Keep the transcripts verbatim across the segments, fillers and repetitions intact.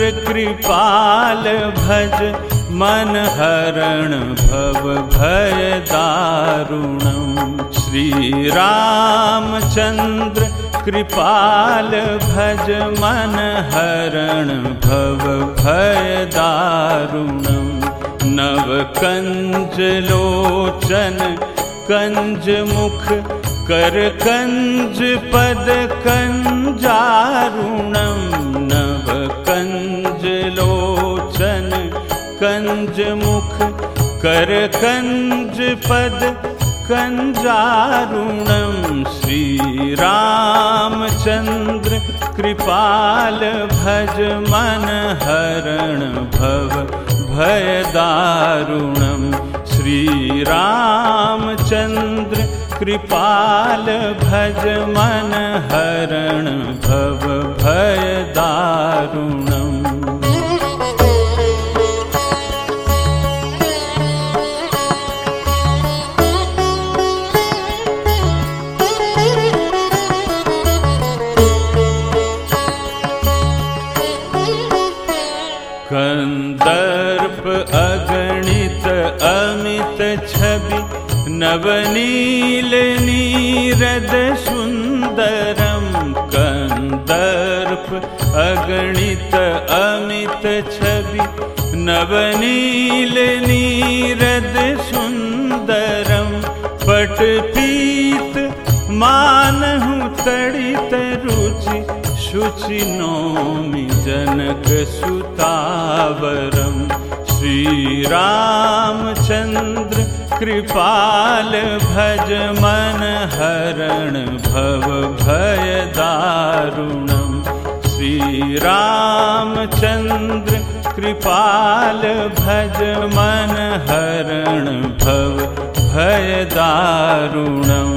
कृपाल भज मन हरण भव भय दारुणम। श्री रामचंद्र कृपाल भज मन हरण भव भय दारुणम। नव कंज लोचन कंज मुख कर कंज पद कंजारुणम। नव कंज लोचन कंज मुख कर कंज पद कंजारुणम। श्री रामचंद्र कृपाल भज मन हरण भव भय दारुणम। श्री रामचंद्र कृपाल भज मन हरण भव भय दारुणम। कंदर्प अगणित अमित छवि नवनील नीरद सुंदरम। कंदर्प अगणित अमित छवि नवनील नीरद सुंदरम। पट पीत मानहु तड़ित रुचि शुचि नौमि जनक सुतावरम। श्री रामचंद्र कृपाल भज मन हरण भव भय दारुणम। श्री रामचंद्र कृपाल भज मन हरण भव भय दारुणम।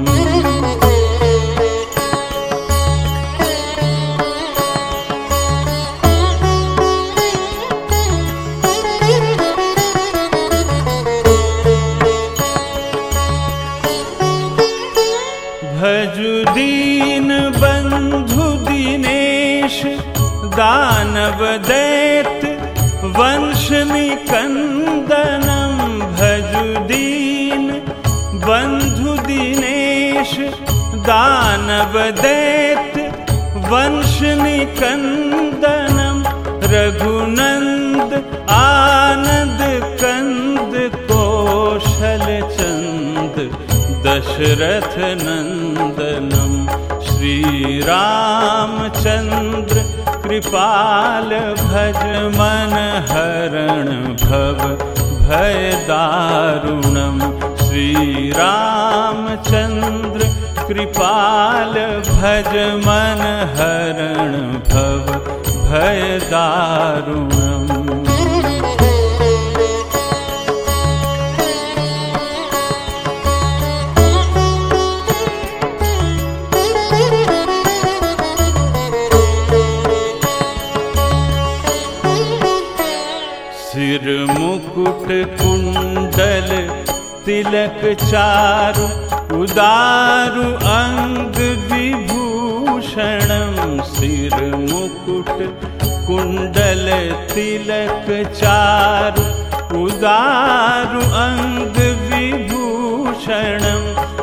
भजु दीन बंधु दिनेश दानव दैत्य वंश निकंदनम। भजु दीन बंधु दिनेश दानव दैत्य वंश निकंदनम। रघुनंद आनंद कंद कौशल चंद दशरथ नंदनम। श्री रामचंद्र कृपाल भज मन हरण भव भय दारुणम। श्री रामचंद्र कृपाल भज मन हरण भव भय दारुणम। सिर मुकुट कुंडल तिलक चारु उदारु अंग विभूषणम। सिर मुकुट कुंडल तिलक चारु उदारु अंग विभूषणम।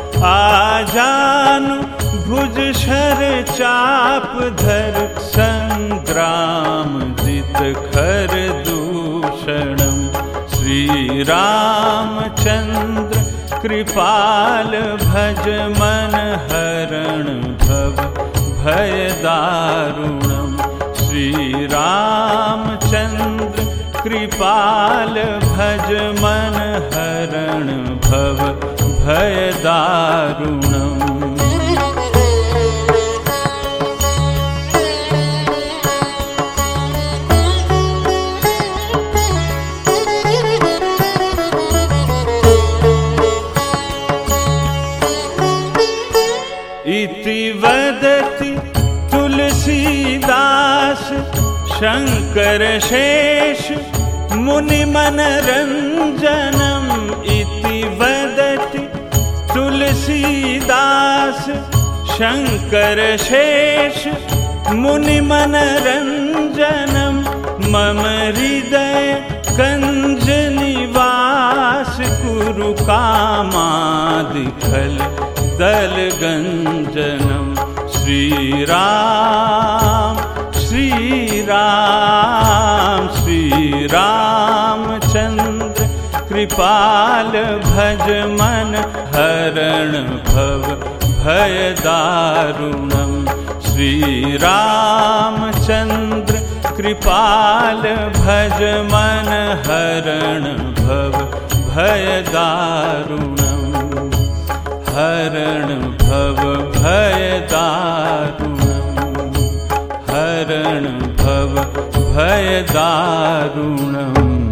आजानु भुज शर चाप धर संग्राम जित खर दूषणम। श्री रामचंद्र कृपाल भज मन हरण भव भय दारुणम। श्री रामचंद्र कृपाल भज मन हरण भव भय दारुणम। इति वदति तुलसीदास शंकर शेष मुनि मनरंजनम। इति वदति तुलसीदास शंकर शेष मुनि मनरंजनम। मम हृदय कंज निवास कुरु कामादिखल दल गंजनम श्री राम श्री राम श्री रामचंद्र कृपाल भज मन हरण भव भय दारुणम श्री रामचंद्र कृपाल भज मन हरण भव भय दारुणम हरण भव भय दारुणम हरण भव भय दारुणम।